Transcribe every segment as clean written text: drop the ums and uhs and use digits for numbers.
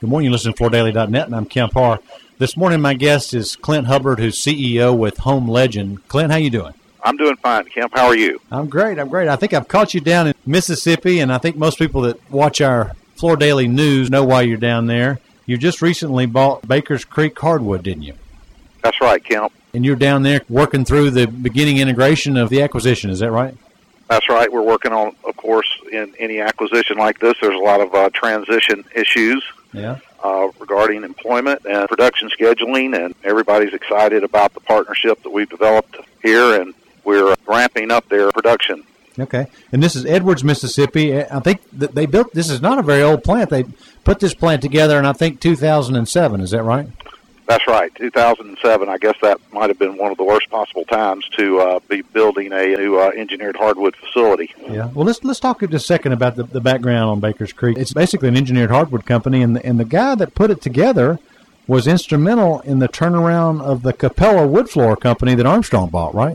Good morning. You listen to FloorDaily.net, and I'm Kemp Harr. This morning, my guest is Clint Hubbard, who's CEO with Home Legend. Clint, how you doing? I'm doing fine, Kemp. How are you? I'm great. I think I've caught you down in Mississippi, and I think most people that watch our Floor Daily News know why you're down there. You just recently bought Baker's Creek Hardwood, didn't you? That's right, Kemp. And you're down there working through the beginning integration of the acquisition. Is that right? That's right. We're working on, of course, in any acquisition like this, there's a lot of transition issues regarding employment and production scheduling, and everybody's excited about the partnership that we've developed here, and we're ramping up their production. Okay. And this is Edwards, Mississippi. I think that they built, this is not a very old plant. They put this plant together in, I think, 2007. Is that right? That's right, 2007. I guess that might have been one of the worst possible times to be building a new engineered hardwood facility. Yeah. Well, let's talk just a second about the background on Baker's Creek. It's basically an engineered hardwood company, and the guy that put it together was instrumental in the turnaround of the Capella wood floor company that Armstrong bought, right?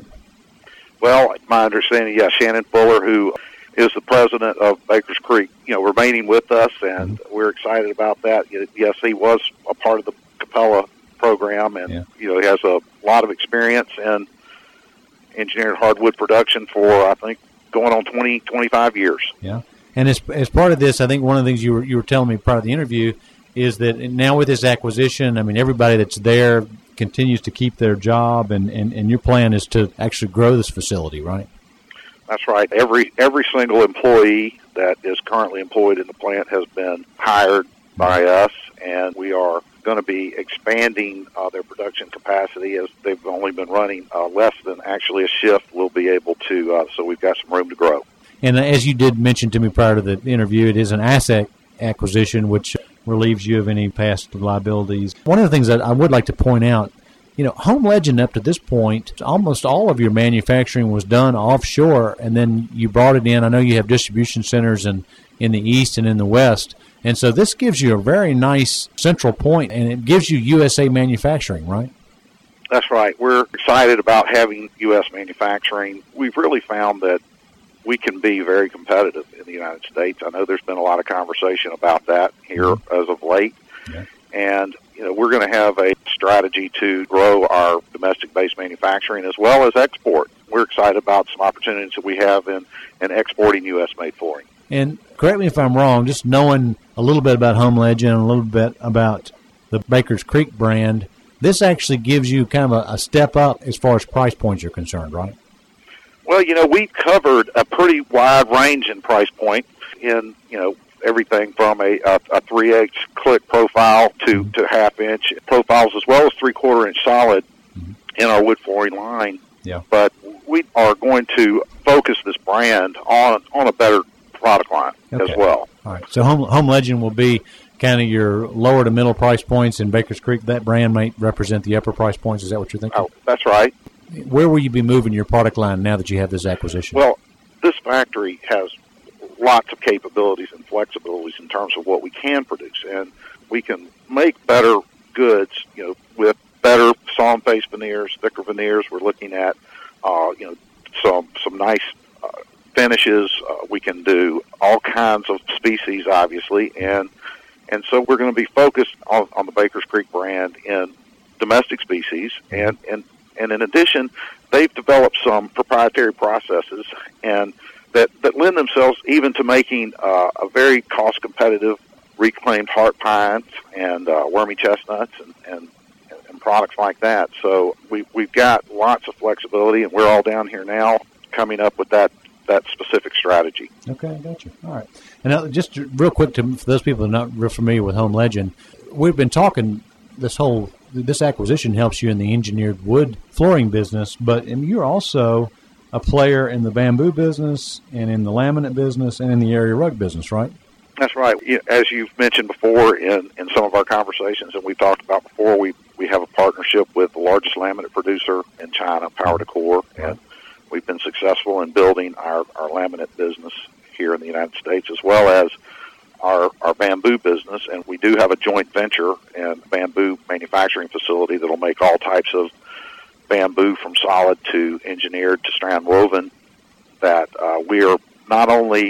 Well, my understanding, Shannon Fuller, who is the president of Baker's Creek, remaining with us, and we're excited about that. Yes, he was a part of the Capella program, and he has a lot of experience in engineered hardwood production for, I think, going on 25 years. Yeah, and as part of this, I think one of the things you were telling me prior to the interview is that now with this acquisition, I mean, everybody that's there continues to keep their job, and your plan is to actually grow this facility, right? That's right. Every single employee that is currently employed in the plant has been hired by us, and we are going to be expanding their production capacity, as they've only been running less than actually a shift. We'll be able to, so we've got some room to grow. And as you did mention to me prior to the interview, it is an asset acquisition, which relieves you of any past liabilities. One of the things that I would like to point out, Home Legend up to this point, almost all of your manufacturing was done offshore, and then you brought it in. I know you have distribution centers in the east and in the west. And so this gives you a very nice central point, and it gives you USA manufacturing, right? That's right. We're excited about having U.S. manufacturing. We've really found that we can be very competitive in the United States. I know there's been a lot of conversation about that here as of late. Yeah. And, we're going to have a strategy to grow our domestic-based manufacturing as well as export. We're excited about some opportunities that we have in exporting U.S.-made flooring. And correct me if I'm wrong, just knowing a little bit about Home Legend and a little bit about the Baker's Creek brand, this actually gives you kind of a step up as far as price points are concerned, right? Well, we've covered a pretty wide range in price point in, everything from a 3/8 click profile to half-inch profiles, as well as 3/4-inch solid in our wood flooring line. Yeah. But we are going to focus this brand on a better product line as well. All right. So Home Legend will be kind of your lower to middle price points, and Baker's Creek, that brand might represent the upper price points. Is that what you're thinking? Oh, that's right. Where will you be moving your product line now that you have this acquisition? Well, this factory has lots of capabilities and flexibilities in terms of what we can produce, and we can make better goods, with better sawn face veneers, thicker veneers. We're looking at, some nice finishes. We can do all kinds of species, obviously, and so we're going to be focused on the Baker's Creek brand in domestic species, and in addition, they've developed some proprietary processes and that lend themselves even to making a very cost-competitive reclaimed heart pines and wormy chestnuts and products like that. So we've got lots of flexibility, and we're all down here now coming up with that specific strategy. Okay, I got you. All right. And just real quick, for those people who are not real familiar with Home Legend, we've been talking this acquisition helps you in the engineered wood flooring business, but you're also a player in the bamboo business and in the laminate business and in the area rug business, right? That's right. As you've mentioned before in some of our conversations, and we've talked about before, we have a partnership with the largest laminate producer in China, Power Decor, and we've been successful in building our laminate business here in the United States, as well as our bamboo business. And we do have a joint venture and bamboo manufacturing facility that'll make all types of bamboo from solid to engineered to strand woven, that we are not only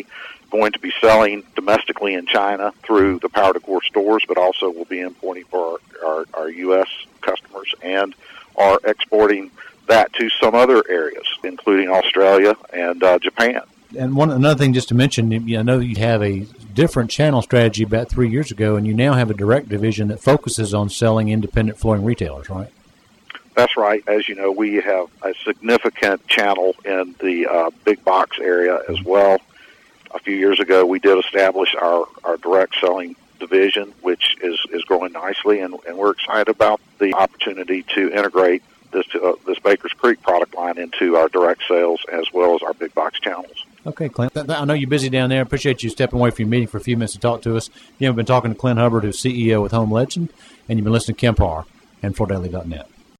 going to be selling domestically in China through the Power Decor stores, but also will be importing for our U.S. customers and are exporting that to some other areas, including Australia and Japan. And another thing just to mention, I know you have a different channel strategy about 3 years ago, and you now have a direct division that focuses on selling independent flooring retailers, right? That's right. As you know, we have a significant channel in the big box area as well. A few years ago, we did establish our direct selling division, which is growing nicely, and we're excited about the opportunity to integrate this Baker's Creek product line into our direct sales as well as our big box channels. Okay, Clint. I know you're busy down there. I appreciate you stepping away from your meeting for a few minutes to talk to us. We've been talking to Clint Hubbard, who's CEO with Home Legend, and you've been listening to Kemp Harr and FloorDaily.net.